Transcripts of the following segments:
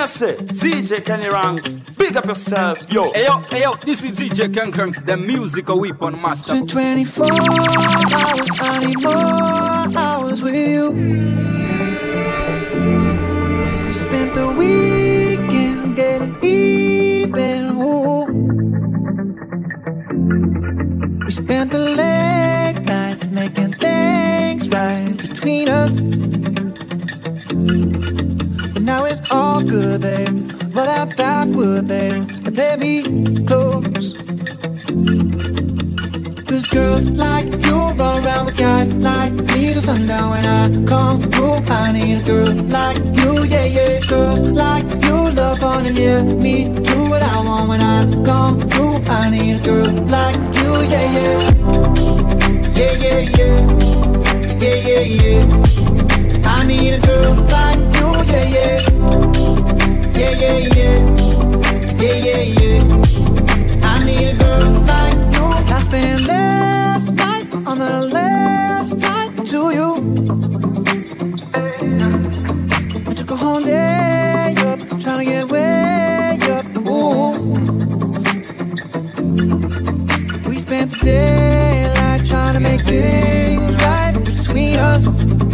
I say, CJ Kenny Ranks, big up yourself, yo. Hey yo, this is CJ Kenny Ranks, the musical weapon master. It's been 24 hours, I need more hours with you. We spent the weekend getting even. Ooh. We spent the late nights making things right between us. But now it's all good, babe. Roll that backward, babe, and play me close. Cause girls like you run around with guys like me till sundown. When I come through, I need a girl like you, yeah, yeah. Girls like you love fun and yeah, me do what I want. When I come through, I need a girl like you, yeah, yeah. Yeah, yeah, yeah. Yeah, yeah, yeah. I need a girl like you, yeah, yeah. Yeah, yeah, yeah. Yeah, yeah, yeah. I need a girl like you. I spent last night on the last flight to you. I took a whole day up, trying to get way up. Ooh. We spent the daylight trying to make things right between us.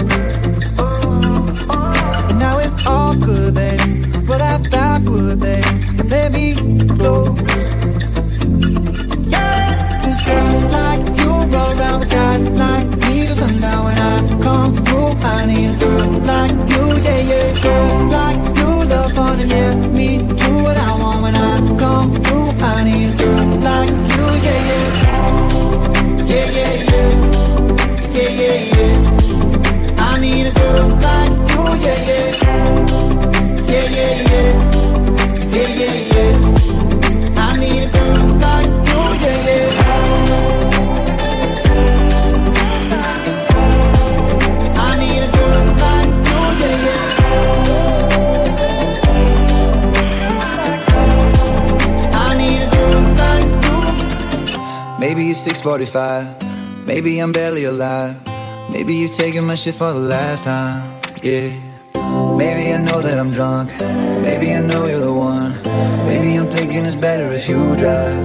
And now it's all good, baby. Roll that backward, babe, and play me close. Cause girls like you roll around with guys like me till sundown. When I come through, I need a girl like you, yeah, yeah. Girls like you love fun and yeah, me do what I want. When I come through, I need a girl like you, yeah, yeah. Yeah, yeah, yeah. Yeah, yeah, yeah. I need a girl like you, yeah, yeah. Yeah, yeah, yeah. Yeah, yeah, yeah. I need a girl like you, yeah, yeah. I need a girl like you, yeah, yeah. I need a girl like you. Maybe it's 6:45. Maybe I'm barely alive. Maybe you're taking my shit for the last time. Yeah. Maybe I know that I'm drunk. Maybe I know you're the one. Maybe I'm thinking it's better if you drive.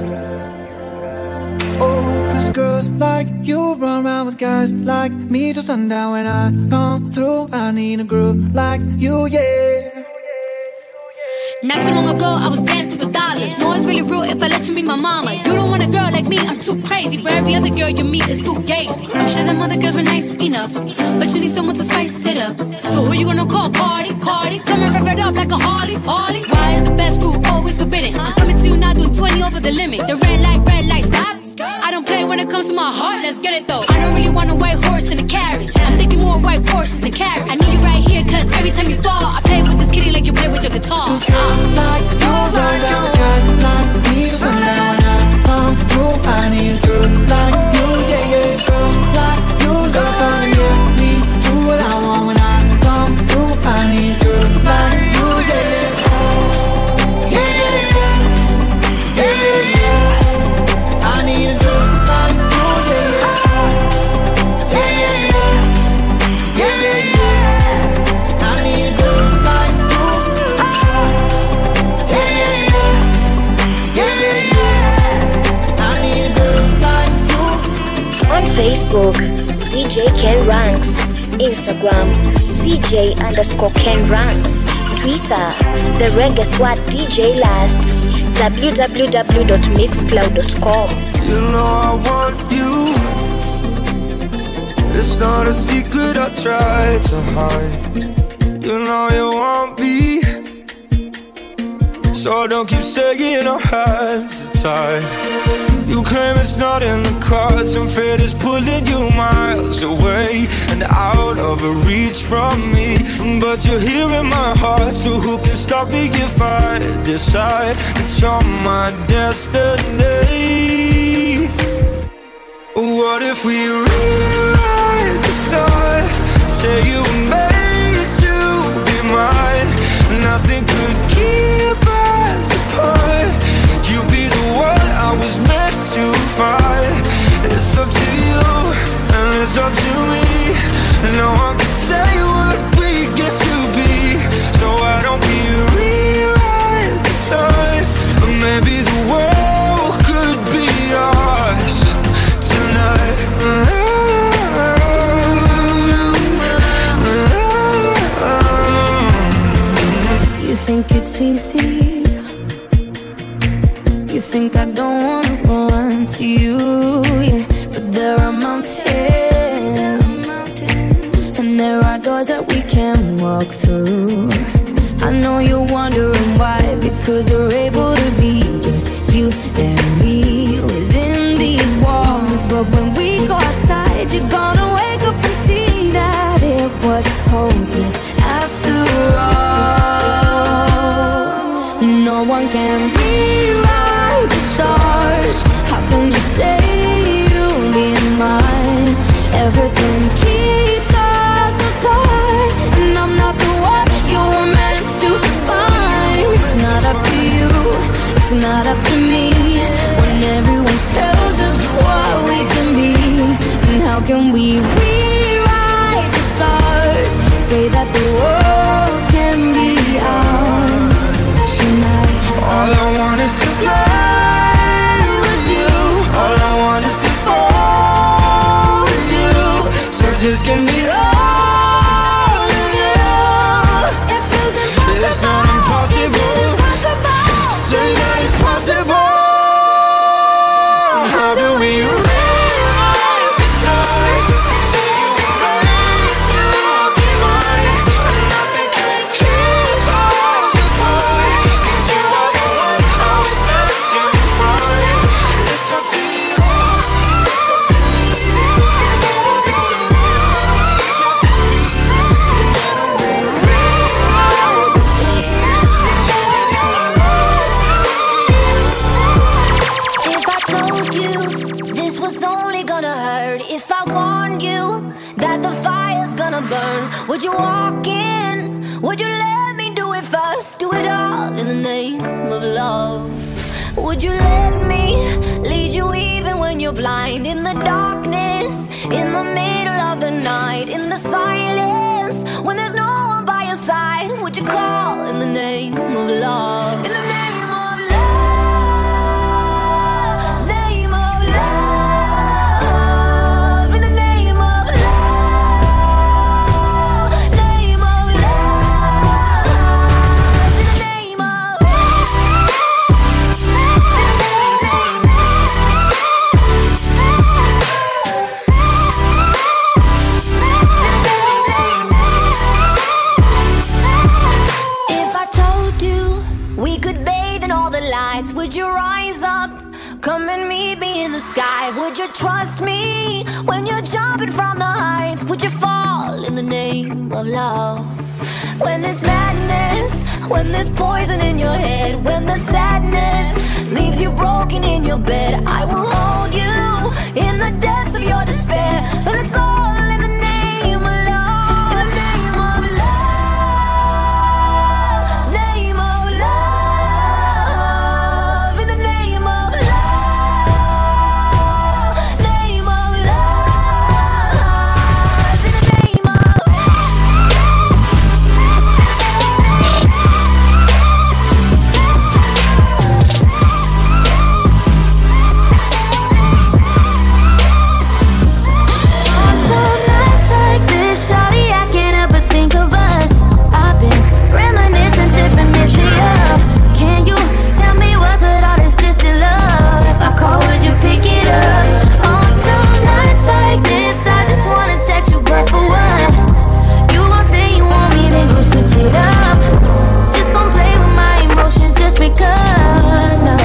Oh, cause girls like you run around with guys like me till sundown. When I come through, I need a girl like you, yeah. Not too long ago, I was dancing for dollars. No, it's really real if I let you be my mama. You don't want a girl like me, I'm too crazy. For every other girl you meet is too gazy. I'm sure them other girls were nice enough, but you need someone to spice it up. So who you gonna call? Cardi, Cardi. Come and rev it up like a Harley, Harley. Why is the best food always forbidden? I'm coming to you now doing 20 over the limit. The red light, stop. I don't play when it comes to my heart, let's get it though. I don't really want a white horse in a carriage. I'm thinking more white horses and carriage. I need you right here, cause every time you fall, I play with this kitty like you play with your guitar. Cause girls like you run around with guys like me till sundown. When I come through, I need a girl like you, yeah, yeah. Girls like you love fun and yeah, me do what I want. When I come through, I need a girl like you, yeah, yeah. Yeah, yeah, yeah. Yeah, yeah, yeah. I need a girl like you, yeah, yeah. Yeah, yeah, yeah. Yeah, yeah, yeah. I need a girl like you. Yeah, yeah, yeah. Yeah, yeah, yeah. I need a girl like you. On Facebook, CJ Ken Ranks. Instagram, CJ_Ken Ranks. Twitter, The Reggae Swat DJ Last. www.mixcloud.com. You know I want you. It's not a secret I try to hide. You know you want me, so don't keep saying our hands are tied. You claim it's not in the cards, and fate is pulling you miles away and out of reach from me. But you're here in my heart, so who can stop me if I decide that you're my destiny? What if we rewrite the stars? Say you were made to be mine. Nothing could keep us apart. You be the one I was meant to find. It's up to you, and it's up to me. No one can say what we get to be. So why don't we think it's easy. You think I don't wanna run to you, yeah. But there are mountains, and there are doors that we can walk through. I know you're wondering why, because we're able to be just you and me within these walls. But when we go outside, you're gonna wake up and see that it was hopeless after all. No one can rewrite the stars. How can you say you'll be mine? Everything keeps us apart, and I'm not the one you were meant to find. It's not up to you, it's not up to me. When everyone tells us what we can be, and how can we rewrite the stars? Say that the world can be ours tonight. All I want is to fly with you. All I want is to fall with you. So just give me all of you. It's not impossible. Say that it's possible. How do we rewrite the stars? Say you were meant to be mine, but nothing can keep us apart. 'Cause you are the one I was meant to find. It's up to you. If I told you this was only gonna hurt, if I warned you that the fire's gonna burn, would you walk in? Would you let me do it first? Do it all in the name of love. Would you let me lead you even when you're blind? In the darkness, in the middle of the night, in the silence, when there's no one by your side, would you call in the name of love? In the name of love, name of love, in the name of love, name of love, in the name of If I told you we could bathe in all the lights, would you rise up? Come and meet me in the sky. Would you trust me when you're jumping from the heights? Would you fall in the name of love? When there's madness, when there's poison in your head, when the sadness leaves you broken in your bed, I will hold you in the depths of your despair. But it's all in the name of love. In the name of love, name of love, in the name of love, name of love, in the name of On some nights like this, shawty, I can't help but think of us. I've been reminiscing, sipping Missy up. Can you tell me what's with all this distant love? If I call, would you pick it up? On some nights like this, I just wanna text you, but for what? You gon' say you want me, then go switch it up. Just gon' play with my emotions just because, no.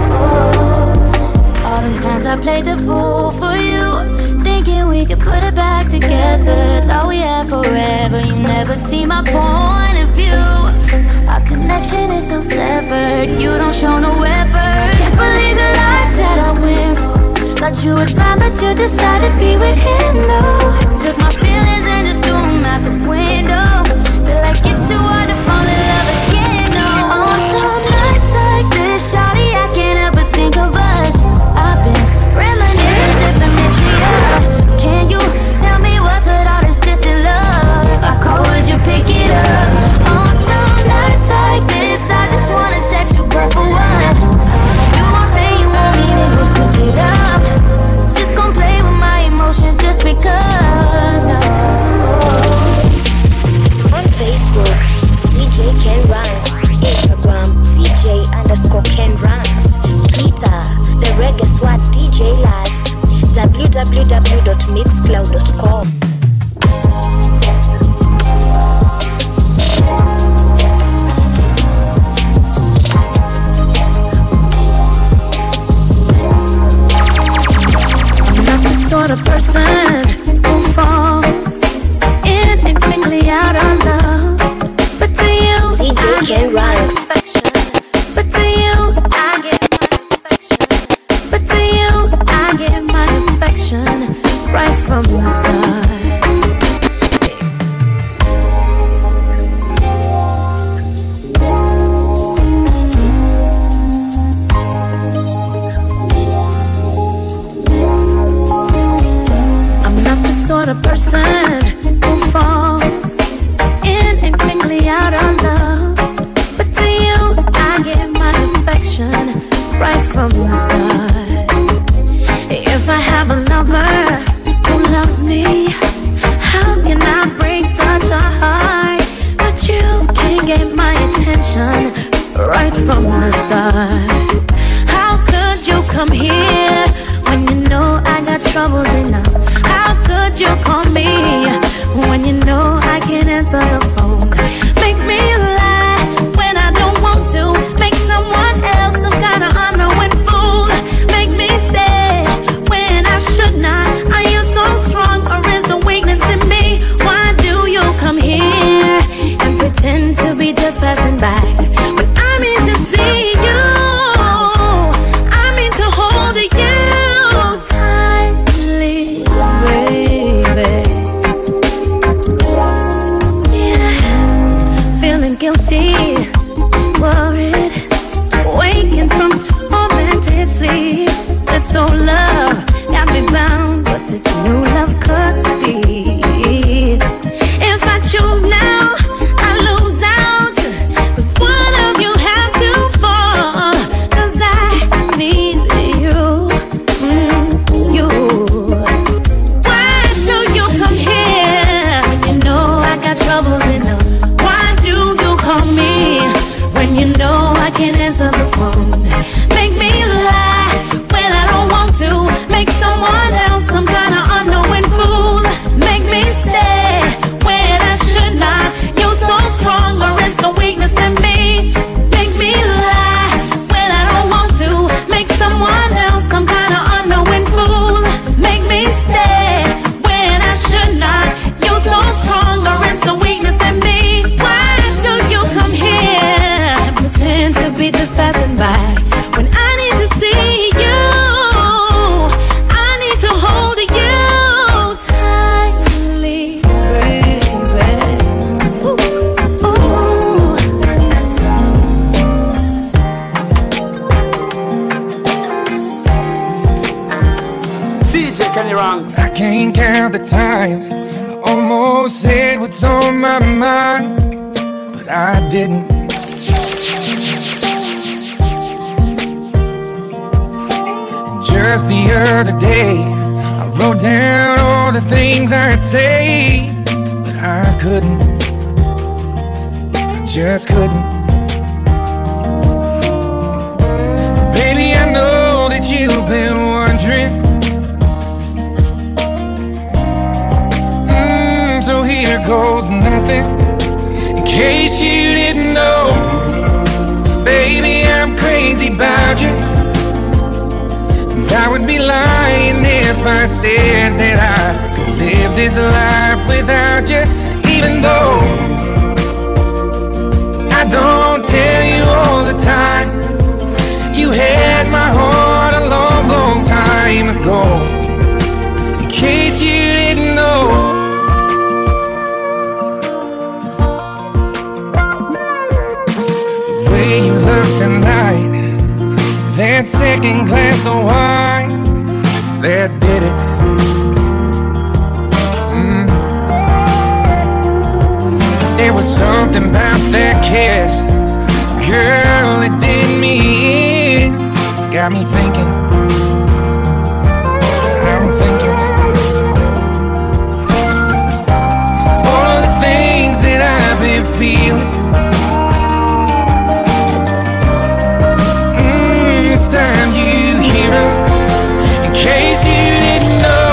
All them times I played the fool for you, thinking we could put it back together. Thought we had forever, you never see my point of view. Our connection is so severed, you don't show no effort. Can't believe the lies that I went for. Thought you was mine, but you decided to be with him, though. Took my feelings and just threw them out the window. Feel like it's too hard to fall in love again, no. On some nights like this, shawty, I can't help but think of us. I've been reminiscing, sipping Missy up. Can you tell me what's with all this distant love? If I call, would you pick it up? On some nights like this, I just wanna text you, but for what? You gon' say you want me, then go switch it up. Just gon' play with my emotions just because, no. On Facebook, CJ Ken Ranks. www.mixcloud.com. Sort of person who falls in and quickly out of love. But to you, CJ Ken Ranks. But to you, I get my affection. But to you, I get my affection right from the start. Sort of person who falls in and quickly out of love. But to you, I get my affection right from the start. If I have a lover who loves me, how can I break such a heart that you can't get my attention right from the start? How could you come here when you know I got troubles enough? How could you call me when you know I can't answer the phone? Make me lie when I don't want to. Make someone else some kind of unknowing fool. Make me stay when I should not. Are you so strong or is the weakness in me? Why do you come here and pretend to be just passing by when I mean to see you? I mean to hold you tightly, baby. Yeah, feeling guilty, worried, waking from tormented sleep. This old love got me bound, but this new love cuts deep. If I choose now, I lose out. 'Cause one of you have to fall. 'Cause I need you, you. Why do you come here when you know I got troubles enough? Why do you call me when you know I can't answer the phone? Make me lie when I don't want to. Make someone else some kind of unknowing fool. Make me stay when I should not. You're so strong, or is the weakness in me? Make me lie when I don't want to. Make someone else some kind of unknowing fool. Make me stay when I should not. You're so strong, or is the weakness in me? Why do you come here and pretend to be just passing by when I need to see you? I need to hold you tightly, baby. Ooh, ooh. CJ Kenny Ranks. I can't count the times I almost said what's on my mind, but I didn't. And just the other day, I wrote down all the things I'd say, but I couldn't. I just couldn't. Baby, I know that you've been wondering. So here goes nothing. In case you didn't know, baby, I'm crazy about you. And I would be lying if I said that I could live this life without you. Even though I don't tell you all the time, you had my heart a long, long time ago. In case you didn't know, you look tonight, that second glass of wine, that did it. There was something about that kiss, girl, it did me in. Got me thinking, I'm thinking all of the things that I've been feeling. Time you hear him, in case you didn't know.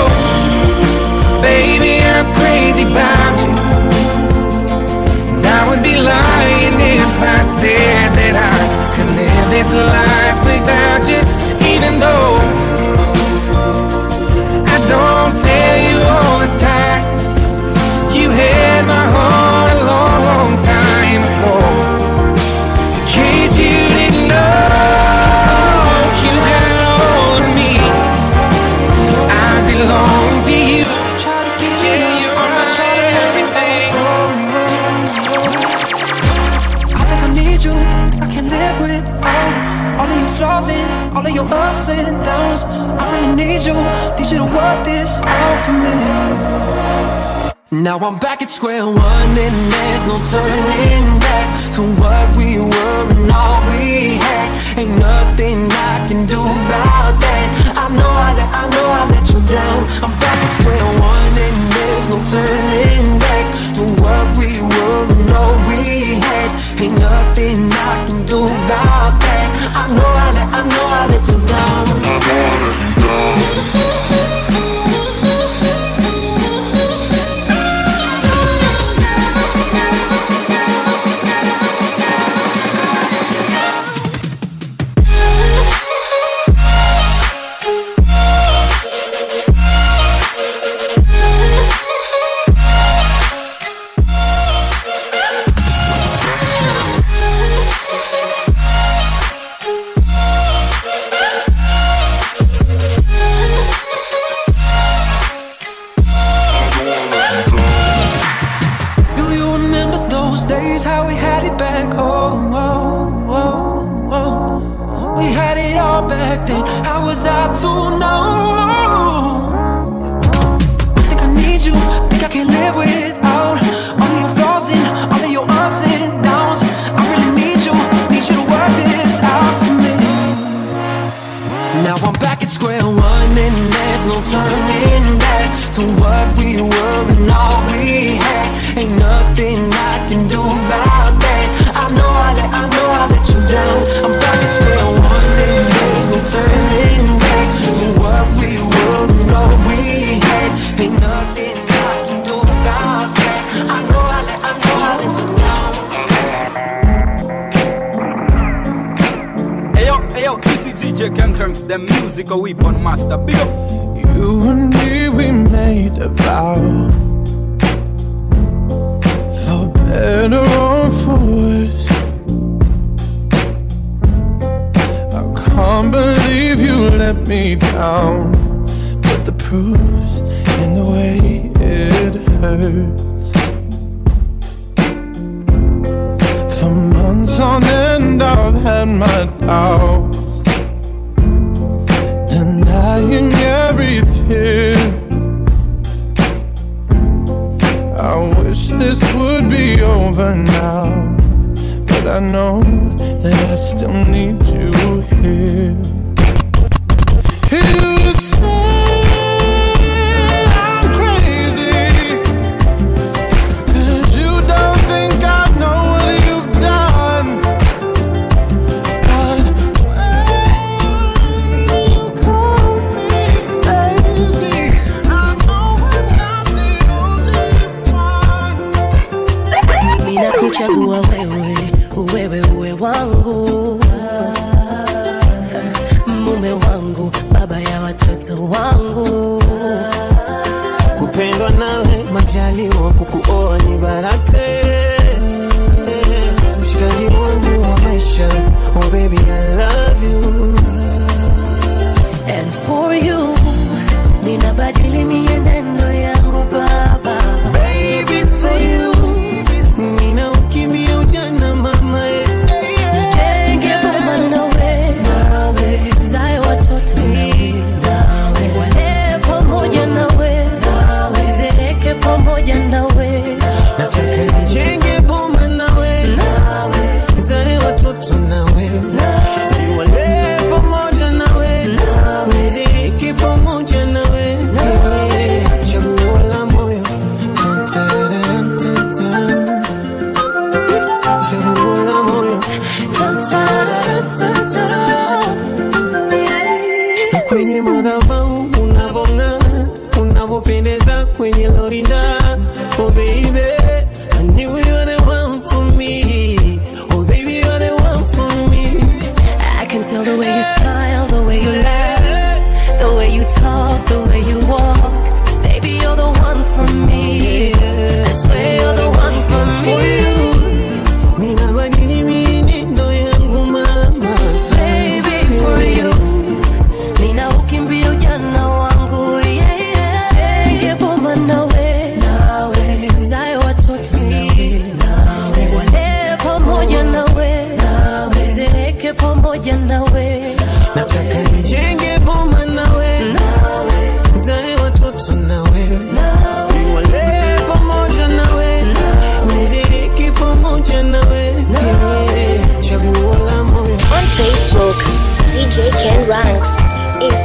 flaws and all of your ups and downs. I really need you to work this out for me. Now I'm back at square one and there's no turning back to what we were and all we had. Ain't nothing I can do about that. I know I let you down. I'm back at square one and there's no turning back to what we were and all we had. Ain't nothing I can do about that. I know I let you down. The musical weapon master, big up. You and me, we made a vow, for better or for worse. I can't believe you let me down, but the proof's in the way it hurts. For months on end I've had my doubts, denying every tear. I wish this would be over now, but I know that I still need you here. You say I'm crazy, 'cause you don't think I know what you've done. But kuchagua wewe uwe wangu, mume wangu, baba ya watoto wangu. Kupendwa nawe majaliwa, kukuoa ni baraka. Mshikaji wangu wa maisha, oh baby I love you. And for you, ninabadili mienendo yangu baba. Baby for you, nina ukimbia ujana mama. Nijenge boma nawe, zae watoto nawe, wale pamoja nawe, zeeke pamoja nawe. Nataka nijenge boma nawe, zae watoto nawe, wale pamoja nawe, zeeke pamoja nawe. Chaguo la moyo, chaguo la moyo, na kwenye madhabahu unavong'aa, unavopendeza kwenye lorinda. Oh baby, I knew you were the one for me. Oh baby, you're the one for me. I can tell the way you smile, the way you laugh, the way you talk, the way you walk. Baby, you're the one for me. I swear you're the one for me. Ninabadili mienendo yangu mama. Baby,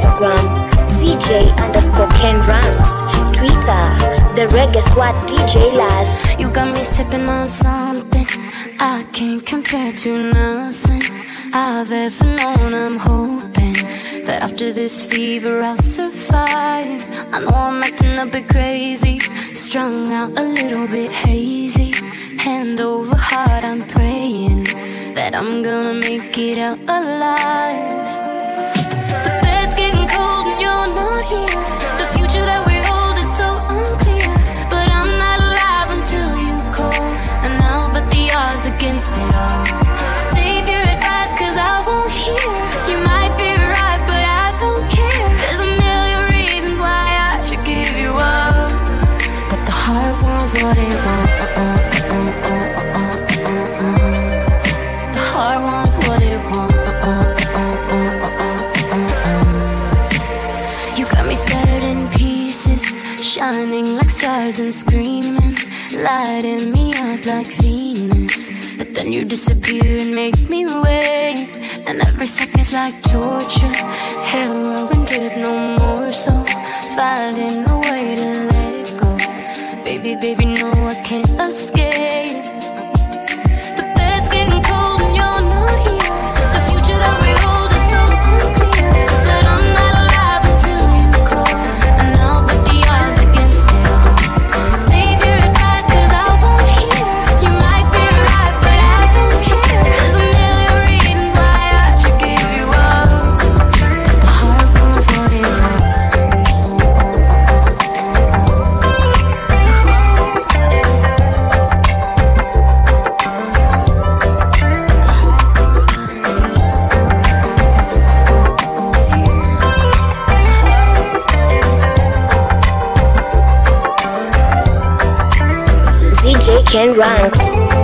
Instagram, CJ_KenRanks. Twitter, the Reggae Squad DJ Last. You got me sipping on something I can't compare to nothing I've ever known. I'm hoping that after this fever I'll survive. I know I'm acting a bit crazy, strung out a little bit hazy. Hand over heart, I'm praying that I'm gonna make it out alive. The bed's getting cold and you're not here. The future that we hold is so unclear. But I'm not alive until you call, and I'll bet the odds against it all. Save your advice, cause I won't hear. You might be right, but I don't care. There's a million reasons why I should give you up, but the heart wants what it wants. The heart wants what it wants. You got me scattered in pieces, shining like stars and screaming, lighting me up like Venus. But then you disappear and make me wait, and every second's like torture. Hell and did no more, so finding a way to let go. Baby, baby, no, I can't escape. The bed's getting cold and you're not here. The future that we hold is so unclear. But I'm not alive until you call, and I'll bet the odds against it all. Save your advice, cause I won't hear. You might be right, but I don't care. There's a million reasons why I should give you up, but the heart wants what it wants. CJ_KenRanks.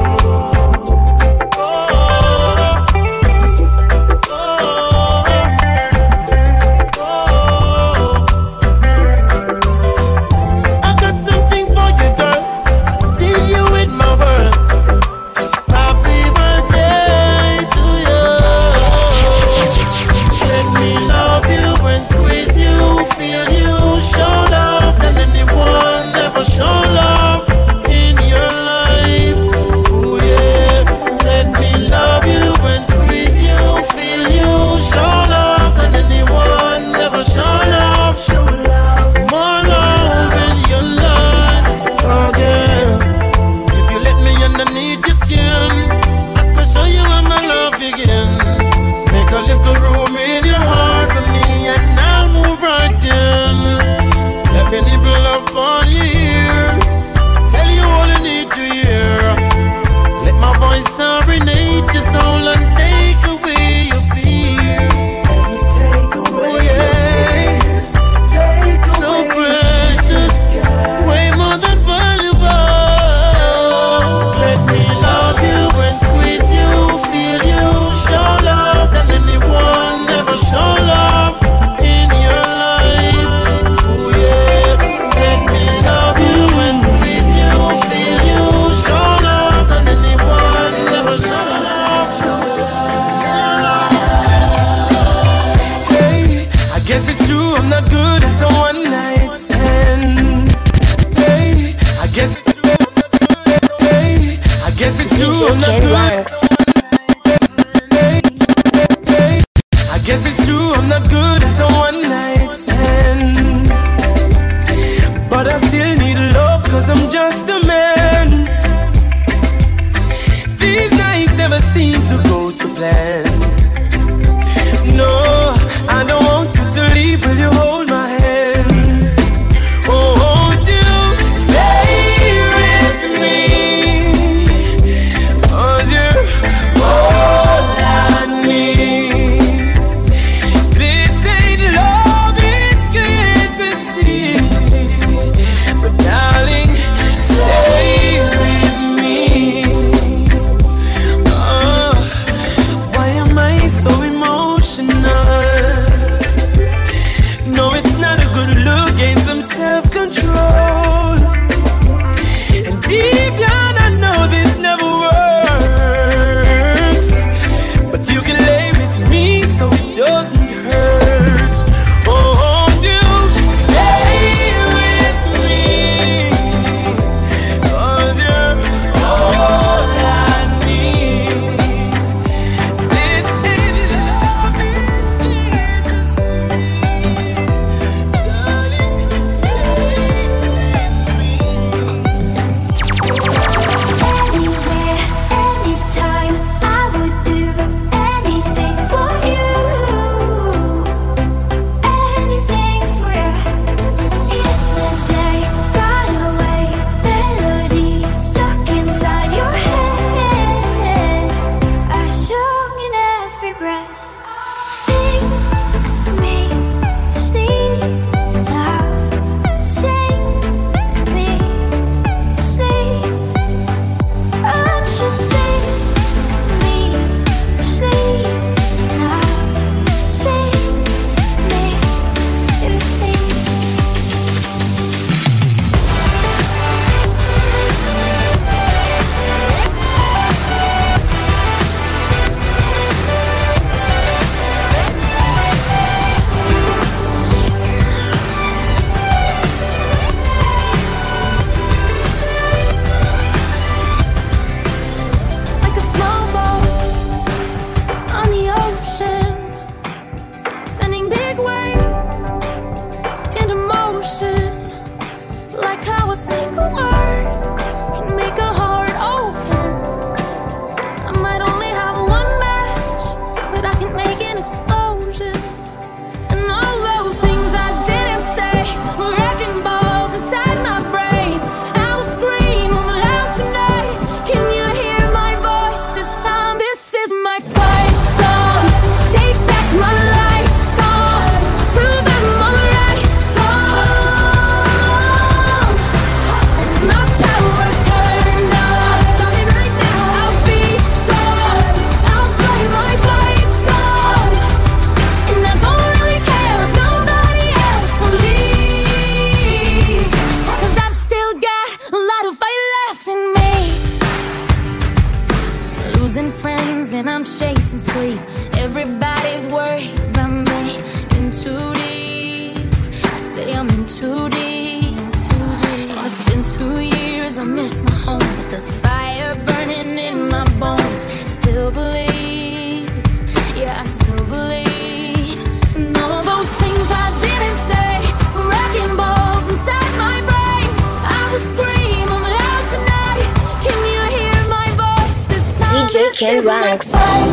I got something for you, girl. Leave you in my world. Happy birthday to you. Let me love you and squeeze you, feel you, show love than anyone ever show love in your life. Ooh, yeah. Let me love you and squeeze you, feel you, show love than anyone ever show love. More love in your life. Oh, girl. If you let me underneath your skin, I can show you where my love begin. Make a little room in your heart for me, and I'll move right in. Let me nibble up on your ear, tell you all I need to hear. Let my voice serenade your soul and take away your fear. Let me take away your fears. So precious, way more than valuable. Let me love you and squeeze you, feel you, show love than anyone ever show love in your life. Ooh, yeah. Let me love you and squeeze you, feel you, show love than anyone ever show love. Hey, I guess it's true, I'm not good at a one night stand. Hey, I guess it's true, I'm not good at a hey, I guess it's true, I'm not good. Hey, hey, I guess it's true, I'm not good at a one night stand. But I still need love, cause I'm just a man. These nights never seem to go to plan. No, I don't want you to leave, will you hold my hand? Oh, won't you stay with me? 'Cause you're all I need. This ain't love, it's clear to see. But darling, stay with me. Oh, why am I so missing sleep. Everybody's worried about me. In too deep. Say I'm in too deep. Oh, it's been 2 years, I miss my home, but there's a fire burning in my bones. Still believe, yeah, I still believe. And all those things I didn't say, wrecking balls inside my brain. I will scream, I'm loud tonight. Can you hear my voice this time? DJ Ken Ranks.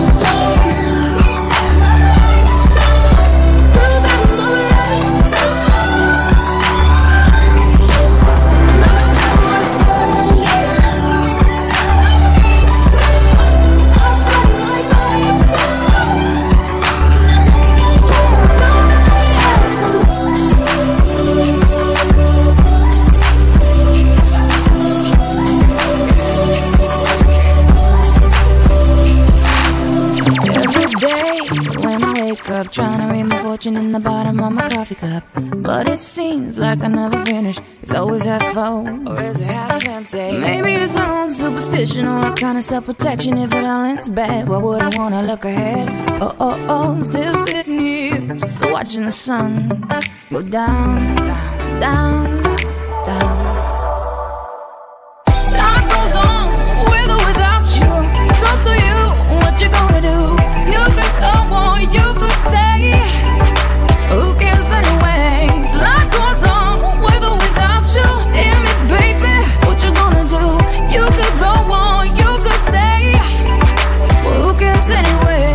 Up, trying to read my fortune in the bottom of my coffee cup, but it seems like I never finish. It's always half full, or is it half empty? Maybe it's my own superstition or a kind of self-protection. If it all ends bad, why would I wanna look ahead? I'm still sitting here, just watching the sun go down, down, down, down. Life goes on with or without you. It's up to you what you gonna do. You could go on, you could stay. Who cares anyway? Life goes on with or without you. Tell me, baby, what you gonna do? You could go on, you could stay. Well, who cares anyway?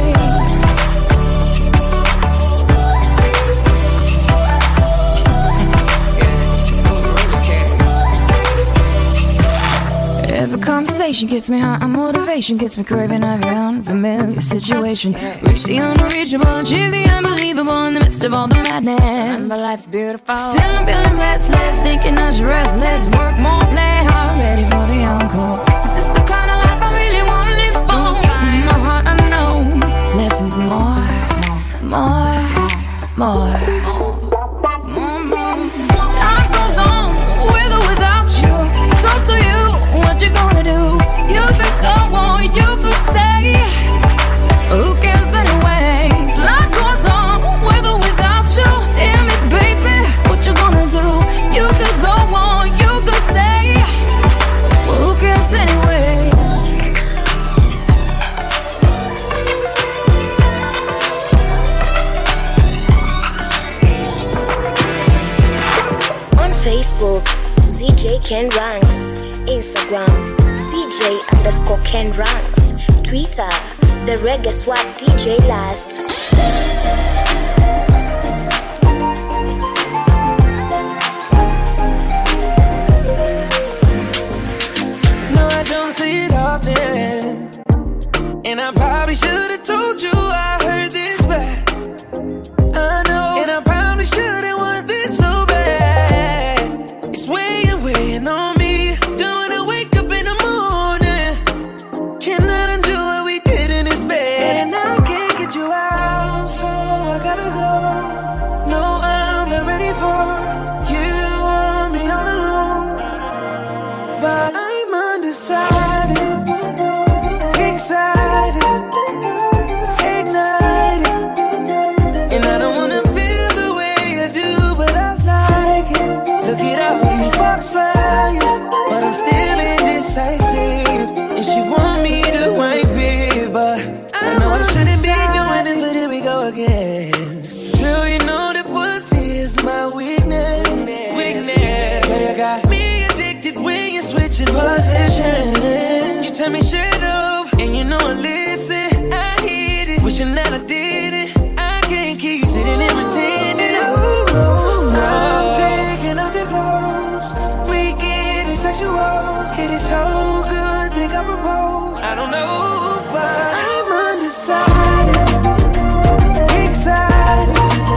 Every conversation gets me high, and motivation gets me craving every unfamiliar situation. Reach the unreachable, achieve the unbelievable in the midst of all the madness. Remember, life's beautiful. Still I'm feeling restless, thinking I should rest less, work more, play hard, ready for the encore. Is this the kind of life I really wanna live for? In my heart I know less is more, more, more. Life goes on with or without you. It's up to you what you gonna do. You could go on, you could stay. Who cares anyway? Life goes on with or without you. Tell me, baby, what you gonna do? You could go on, you could stay. Well, who cares anyway? On Facebook, ZJ Ken Ranks. Instagram, CJ_Ken Ranks. Twitter, The Reggae Swat DJ Last. No, I don't see it often, and I probably should have told you I heard this bad. I know, and I probably shouldn't want this so bad. It's weighing on me. And she want me to wife it, but I know I shouldn't be doing this, but here we go again. Girl, you know that pussy is my weakness. But you got me addicted when you're switching positions. You tell me shut up, and you know I listen. I hit it, wishing that I did it. I can't keep sitting and pretending. I'm taking off your clothes. We getting sexual. It is so good, think I propose. I don't know, but I'm undecided, excited,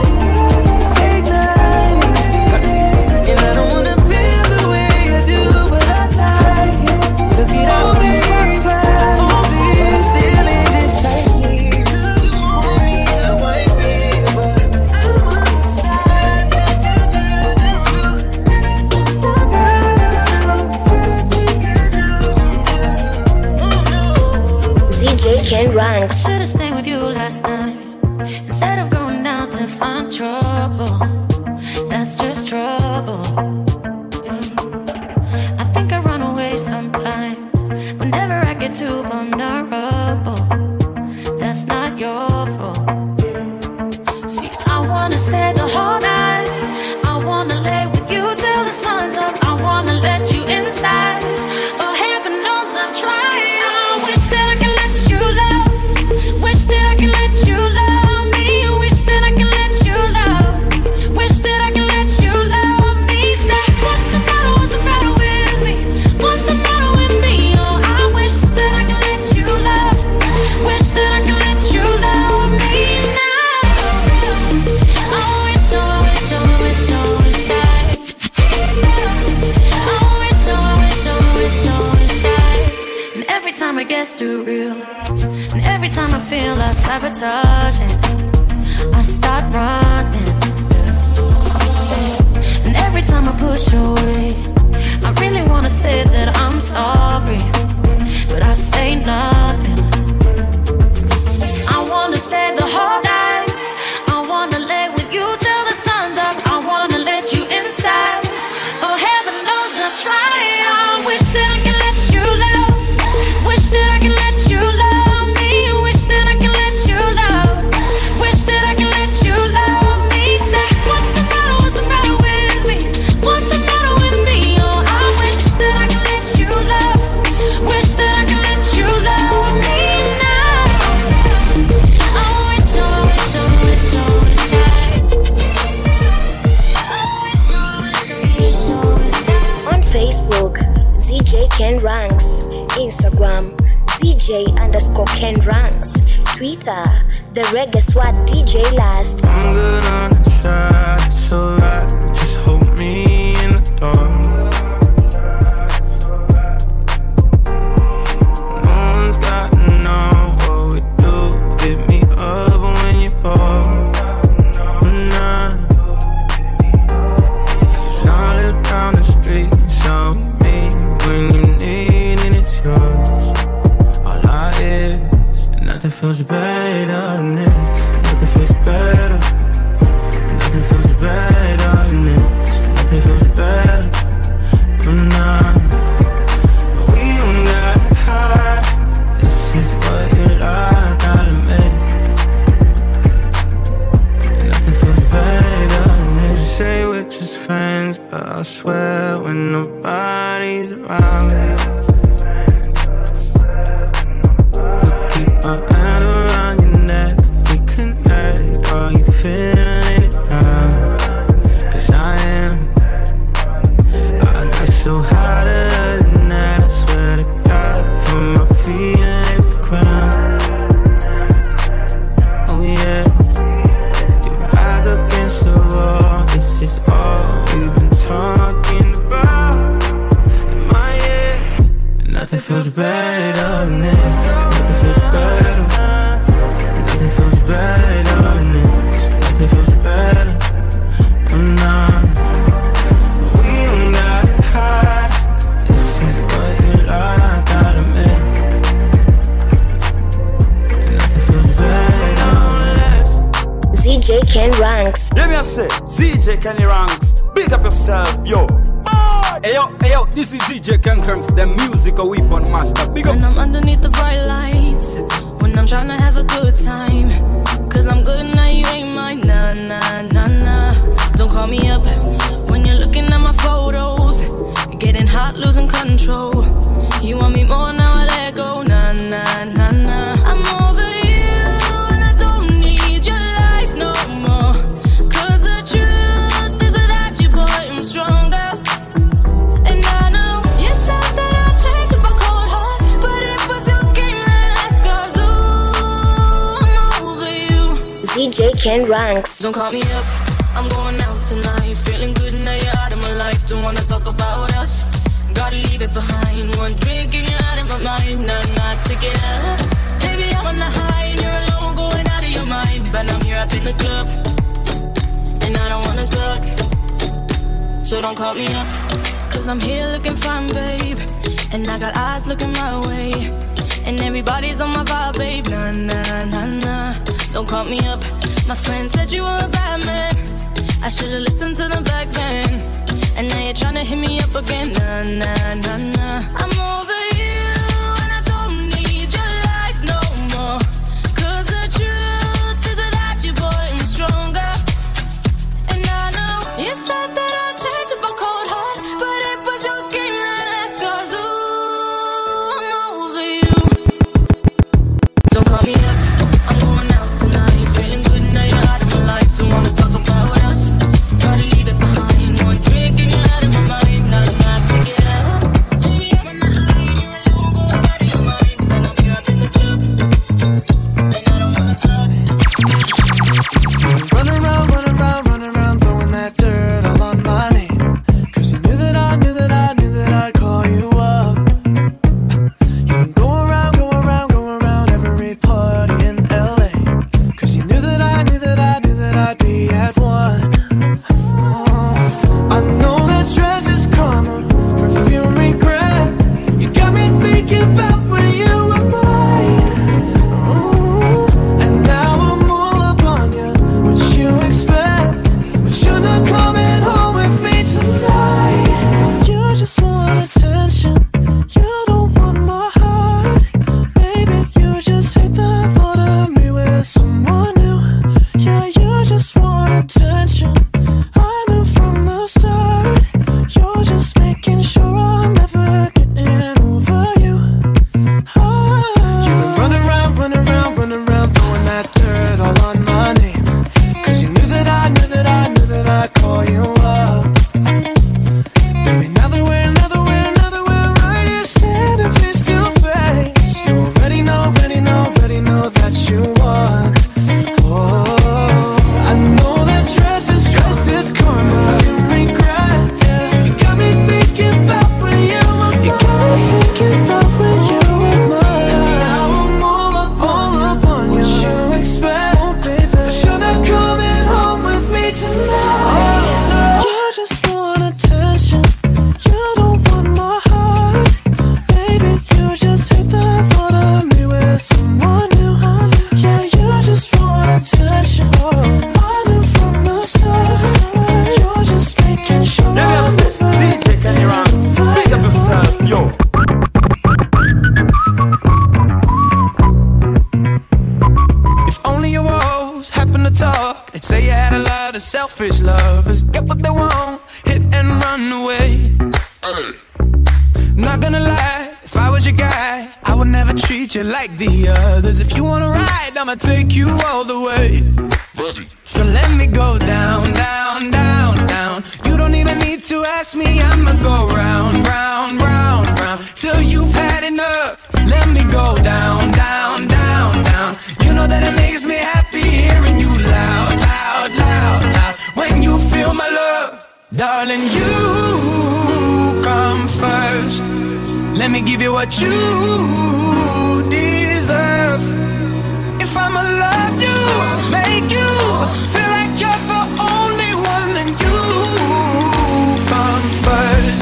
ignited. And I don't wanna feel the way I do, but I like it. Look at all these things, all these still indecisive. You want me to wife it, but I'm undecided. ZJ Ken Ranks. Should've stayed with last night. Instead of going down to find trouble, that's just trouble. I think I run away sometimes whenever I get too vulnerable. That's not your fault. See, I wanna stay the whole night. I wanna lay with you till the sun's up. I wanna let you inside. Oh, heaven knows I've tried. I wish that I could let you love. Wish that I could let you love me. Wish that I could let you love. Wish that I could let you love me. Say, what's the matter? What's the matter with me? What's the matter with me? Oh, I wish that I could let you love. Wish that I could let you love me now. I wish, oh, I wish, oh, I wish, oh, I wish I. I wish, oh, I wish, oh, I wish, oh, I wish I. And every time it gets too real, and every time I feel I sabotage it, I start running. And every time I push away, I really wanna say that I'm sorry, but I say nothing. I wanna stay the whole night. I wanna lay with you till the sun's up. I wanna let you inside. Oh, heaven knows I've tried. I wish that I could let you love. Wish that I could let you love me. Wish that I could let you love. Wish that I could let you love me. Say, what's the matter? What's the matter with me? What's the matter with me? Oh, I wish that I could let you love. Wish that I could let you love me now. I wish, oh, I wish, oh, I wish, oh, I wish I. On Facebook, ZJ Ken Ranks. Instagram, ZJ_Ken Ranks. Twitter, The Reggae Swat DJ Last. I'm good on the side, it's alright. Just hold me in the dark. No one's got to know what we do. Hit me up when you fall. Nah. 'Cause I live down the street, so me when you need and it's yours. All I is, and nothing feels better than this. Nothing feels better. Nothing feels better than this. Nothing feels better tonight. But we don't got high. This is what you like, gotta make. And nothing feels better than this. You say we're just friends, but I swear when nobody's around, you keep my hand around your neck. We connect, are you feeling it now? 'Cause I am. I get so hotter than that. I swear to God, from my feet and lift the ground. Oh yeah, you're back against the wall. This is all we've been talking about in my ears. And nothing feels better than this. Nothing feels better. Nothing feels better than this. Nothing feels better. I'm not. We don't got high. This is what you like, gotta make. And nothing feels better unless ZJ Ken Ranks. Let me say, ZJ Ken Ranks. Big up yourself, yo. Hey yo, this is ZJ Ken Ranks, the musical weapon master. Big up. When I'm underneath the bright lights, when I'm trying to have a good time, 'cause I'm good now, you ain't mine. Nah, nah, nah, nah. Don't call me up when you're looking at my photos. You're getting hot, losing control. You want me more, now I let go. Nah, nah, nah, nah. I'm over you and I don't need your lies no more. 'Cause the truth is without you, boy, I'm stronger. And I know you said that I'd change if I cold heart, but it was your game that last, 'cause ooh, I'm over you. ZJ Ken Ranks. Don't call me up, I'm going out tonight. Feeling good now you're out of my life. Don't wanna talk about us, gotta leave it behind. One drink and you're out of my mind. Not to get out. Baby, I'm on the high and you're alone, going out of your mind. But I'm here up in the club, and I don't wanna talk. So don't call me up, 'cause I'm here looking fine, babe. And I got eyes looking my way. And everybody's on my vibe, babe. Nah, nah, nah, nah. don't call me up. My friend said you were a bad man. I should've listened to the back then. And now you're tryna hit me up again. Nah, nah, nah, nah. I'm over you, and I don't need your lies no more. 'Cause the truth is that you, boy, I'm stronger. And I know you said that I'd change up a cold heart, but it was your game that last. 'Cause ooh, I'm over you. Don't call me up, I'm going out tonight. Feeling good now you're out of my life. Don't wanna talk about us, try to leave it behind. One drink and you're out of my mind. Now I'm not to get out. Baby, I'm on the high, you're alone, going out of your mind. Then I'll be up in the club, and I don't wanna talk. Run around, throwing that dirt all on my name. 'Cause you knew that I'd call you up. You can go around every party in LA. 'Cause you knew that I'd be at one. I know that dress is karma, perfume regret. You got me thinking about when you were mine. And now I'm all up on you. What you expect? But you're not coming home with me tonight. You just want attention. You don't want my heart. Maybe you just hate the thought of me with someone new. Yeah, you just want attention. I knew from the start. You're just making sure I'm never getting over you. You've been running around, throwing that dirt all on my name. 'Cause you knew that I'd call you up. Baby, now that we're right here standing face to face, you already know that you won. Oh, I know that dress is karma, you regret. You got me thinking about when you were mine. Now I'm all up on you. What you expect? But you're not coming home with me tonight. You just want attention. You don't want my heart. Baby, you just hate the thought of me with someone new. Yeah, you just want attention. I knew from the start. You're just making sure I'm never CJ Kenny Ranks, big up yourself, yo. If only your walls happen to talk, they'd say you had a lot of selfish lovers. Get what they want, hit and run away. Not gonna lie, if I was your guy, I would never treat you like the others. If you wanna ride, I'ma take you all the way. So let me go down, down, down, down. You don't even need to ask me, I'ma go round, round, round, round, till you've had enough. Let me go down, down, down, down. You know that it makes me happy hearing you loud, loud, loud, loud. When you feel my love, darling, you come first. Let me give you what you deserve. If I'ma love you, make you feel like you're the only one, then you come first.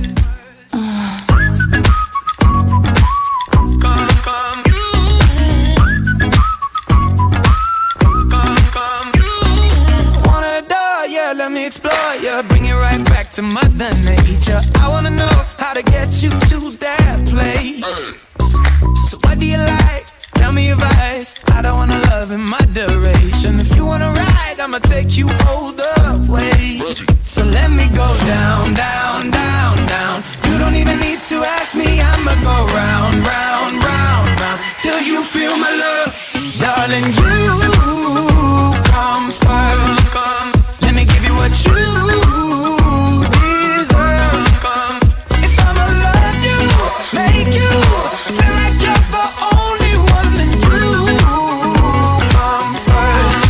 Wanna adore, yeah, let me explore, yeah, bring it right back to Mother Nature. I wanna know how to get you to that place. So what do you like? Tell me your advice. I don't wanna love in moderation. If you wanna ride, I'ma take you all the way. So let me go down, down, down, down. You don't even need to ask me, I'ma go round, round, round, round, till you feel my love. Darling, you come first. Let me give you what you deserve. If I'ma love you, make you feel like you're the only one, then you come first.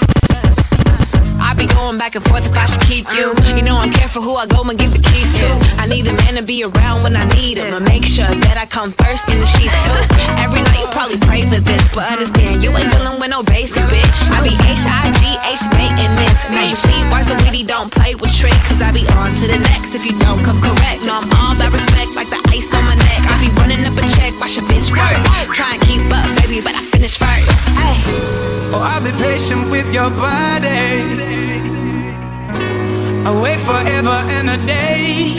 I be going back and forth if I should keep you. You know I'm careful who I go and give the keys to. I need a man to be around when I need him, and make sure that I come first in the sheets too. Every night you probably pray for this, but understand you ain't dealing with no basic bitch. I be H-I-G-H maintenance. Now you see why so witty don't play with tricks. 'Cause I be on to the next if you don't come correct. No, I'm all that respect like the ice on my neck. I be running up a check, watch a bitch work. Try and keep up, baby, but I finish first. Hey. Oh, I'll be patient with your body. I'll wait forever and a day.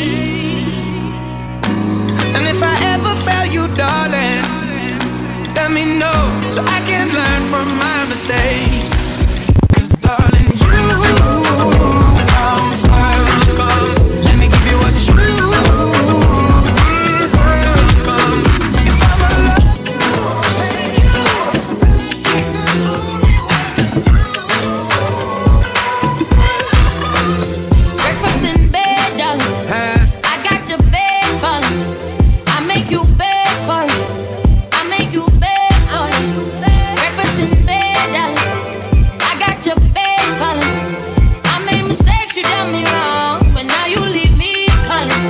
And if I ever fail you, darling, let me know so I can learn from my mistakes. 'Cause darling, you come first. Let me give you what you deserve. If I'm alone, breakfast in bed, darling. I got your bed falling. I make you bed for you. I make you bed for you. Breakfast in bed, darling. I got your bed falling. I made mistakes, you done me wrong, but now you leave me calling.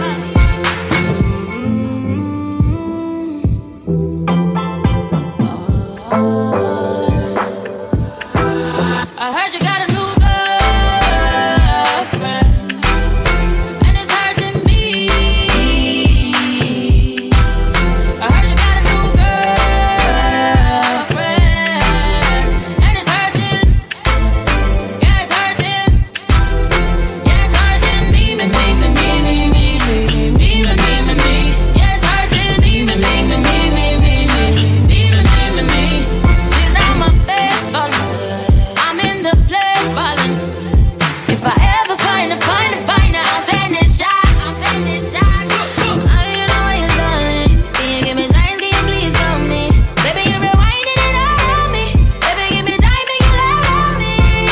I heard you got a new girlfriend, and it's hurting me. I heard you got a new girlfriend, and it's hurting. Yeah, it's hurting. Yeah, it's hurting me, me, me, me, me, me, me, me, me, me, me. Yeah, it's hurting me, me, me, me, me, me, me, me, me, me, me. She's not my best falling. I'm in the place falling. If I ever find her, I'm sending shots. I'm sending shots. You know what you're darling. Can you give me signs? Can you please tell me? Baby, you're rewinding it all on me. Baby, give me time, make you love on me.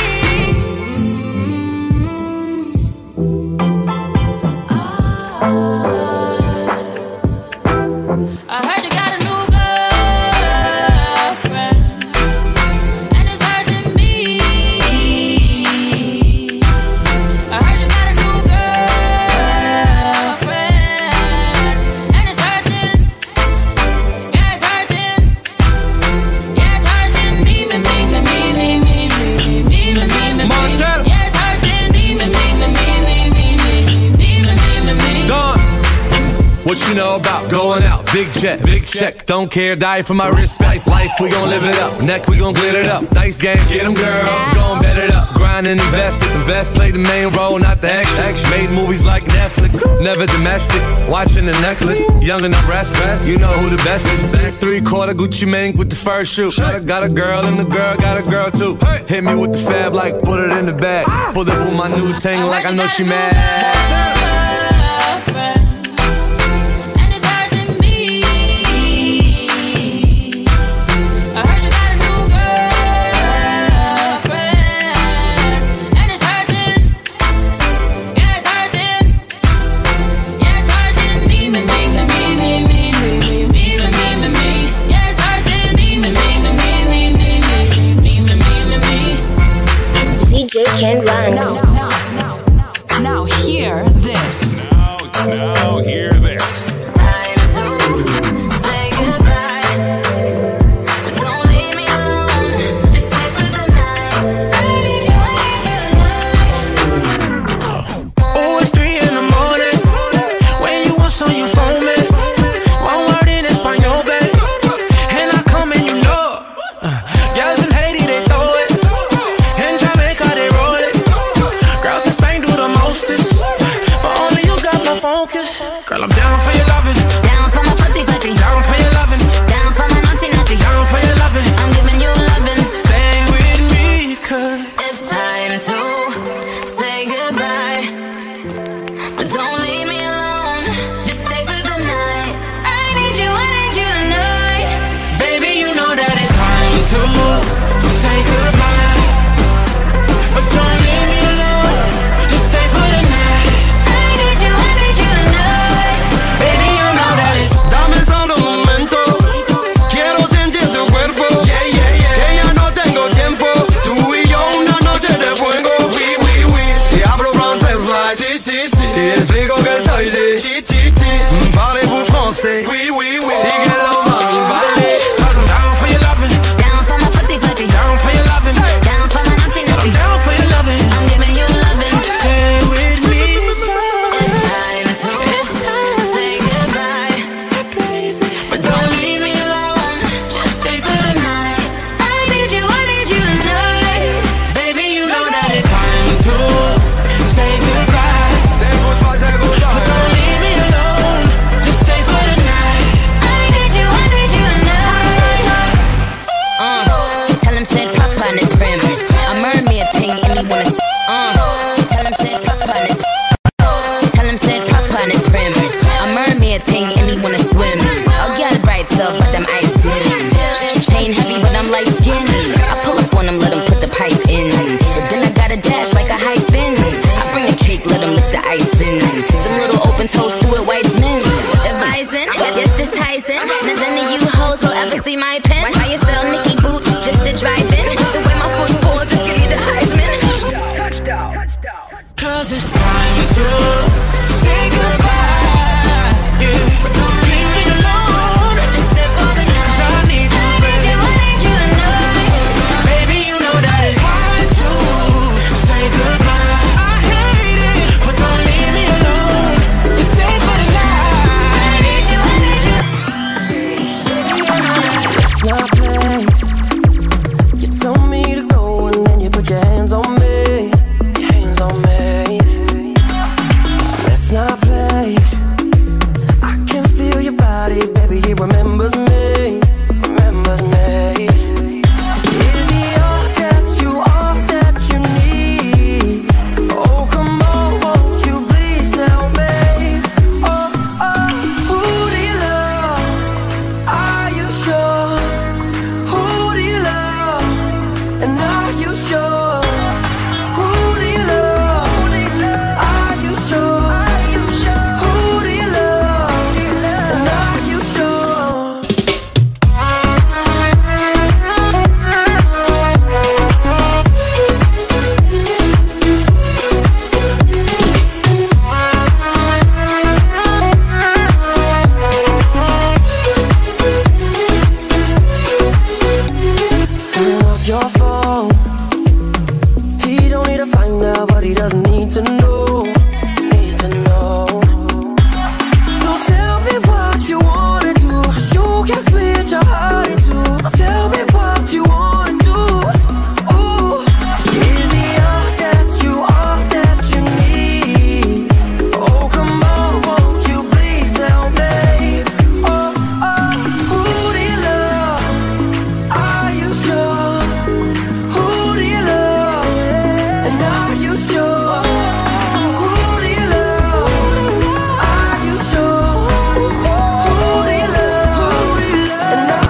I heard you got a new girlfriend, and it's hurting me. I heard you got a new girlfriend, and it's hurting. Yeah, it's hurting. Yeah, it's hurting me, me, me, me, me, me, me, me, me, me, me. Montel. Yeah, it's hurting me, me, me, me, me, me, me, me, me, me. Gone. What you know about going out? Big jet, big check. Don't care, die for my respect. Life, we gon' live it up. Neck, we gon' glitter it up. Dice game, get 'em, girl. Gon' bet it up. Grind and invest it. Invest, play the main role, not the extras. Made movies like Netflix, never domestic. Watching the necklace, young and I'm restless. You know who the best is. 3/4 Gucci Mane with the first shoe. Got a girl and the girl got a girl too. Hit me with the fab like put it in the bag. Pull up with my new tangle like I know she mad. And it's hurting me. I heard you got a new girlfriend, and it's hurting. Yeah, it's hurting. Yeah, it's hurting me, me, me, me, me, me, me, me, me, me, me. Yeah, it's hurting me, me, me, me, me, me, me, me, me, me. CJ Ken Ranks. Now hear this. Now hear this. Oh, it's 3 in the morning. When you want some, you phone me. One word in Espanol, babe. And I come and you know it. Girls in Haiti, they throw it. In Jamaica, they roll it. put your hands on me. Hands on me. Let's not play. I can feel your body, baby, he remembers me. Remembers me. Is he all that you need? Oh, come on, won't you please tell me? Oh, oh, who do you love? Are you sure? Who do you love? And are you sure? Who do you love? Are you sure? Who do you love? And are you sure? Turn off your phone. He don't need to find out what he doesn't need to know. Need to know. So tell me what you wanna do. You can split your heart in two. Tell me what you wanna do. Ooh, is he all that you need? Oh, come on, won't you please tell me? Oh, oh, who do you love? Are you sure? Who do you love? And are you sure? Who do you love? Are you sure? Who do you love? And are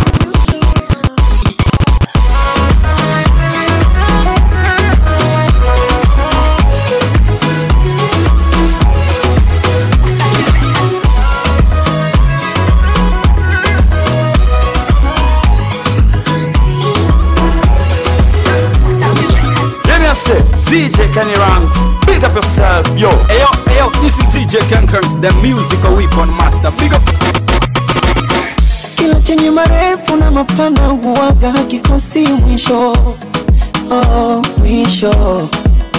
Let me say, ZJ Kenny Ranks, big up yourself, yo. Hey yo, this is ZJ Kenkerns, the musical weapon master. Big up. Kila chenye marefu na mapana huwaga hakikosi mwisho. Oh, mwisho.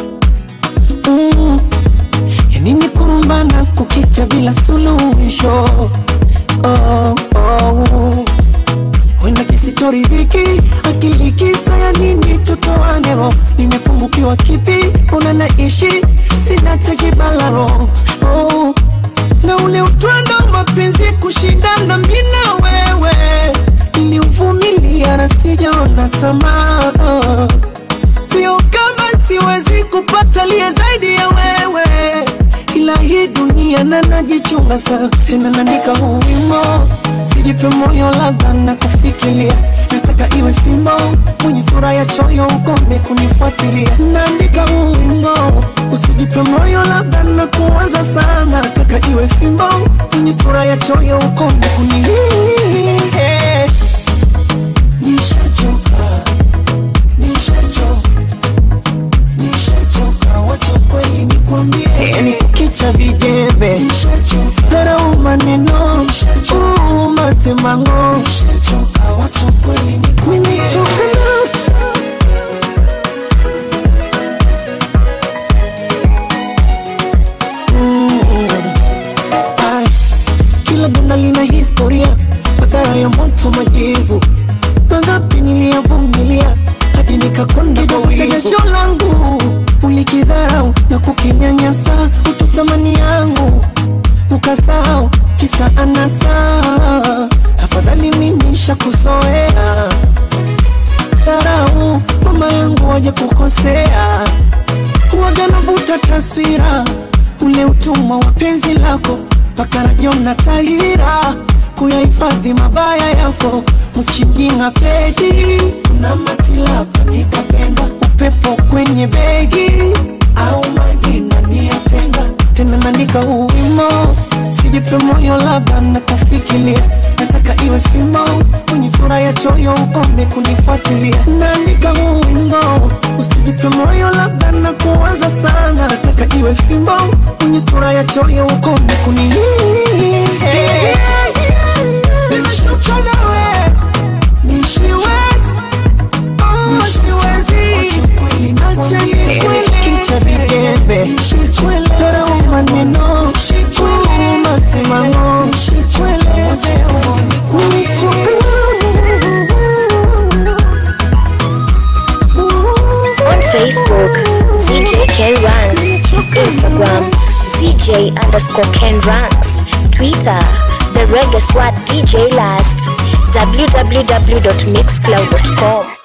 Ya nini kurumbana kukicha bila suluhisho? Oh, oh. Wenda kisichoridhiki, akili kisa ya nini tutoane roho? Nimepungukiwa kipi, unanaishi, sina tekibalaro. Oh, na ule utwando mapenzi kushindana mimi na wewe, niliuvumilia na sijaona tamaa. Sio kama siwezi kupata liye zaidi ya wewe, ila hii dunia na najichunga sana. Tena naandika huu wimbo, sijipe moyo labda na kufikiria. Nataka iwe fimbo, mwenye sura ya choyo ukome kunifuatilia. Naandika huu wimbo, usijipe moyo labda na kuanza sana. Nataka iwe fimbo, mwenye sura ya choyo ukome kunifuatilia. Nishachoka, wacha kweli nikwambie. Yani kukicha vijembe, dharau maneno, masemango. Wacha kweli nikwambie. Kila bunda lina historia, madhara ya moto majivu. Mangapi niliyavumilia hadi nikakonda kwa wivu. Jasho langu ulikidharau na kukinyanyasa, utu thamani yangu ukasahau kisa anasa. Afadhali mimi shakuzoea, dharau mama yangu waje kukosea. Huwaga navuta taswira, ule utumwa wa penzi lako, mpaka rajona tahira kuyahifadhi mabaya yako. Mchijinga pedi na matilapa nikapenda, upepo kwenye begi au magina niyatenga. Tena naandika huu wimbo, sijipe moyo labda na kufikiria. Nataka iwe fimbo, kwenye sura ya choyo ukome kunifuatilia. Naandika huu wimbo, usijipe moyo labda na kuanza sana. Nataka iwe fimbo, kwenye sura ya choyo ukome kunifuatilia. Nishachoka we, nishiwezi, nishiwezi. Acha nikweli, kicha vigembe, dharau maneno, masemango. On Facebook, ZJ Ken Ranks. Instagram, ZJ_Ken Ranks. Twitter, The Reggae Swat DJ Last. www.mixcloud.com.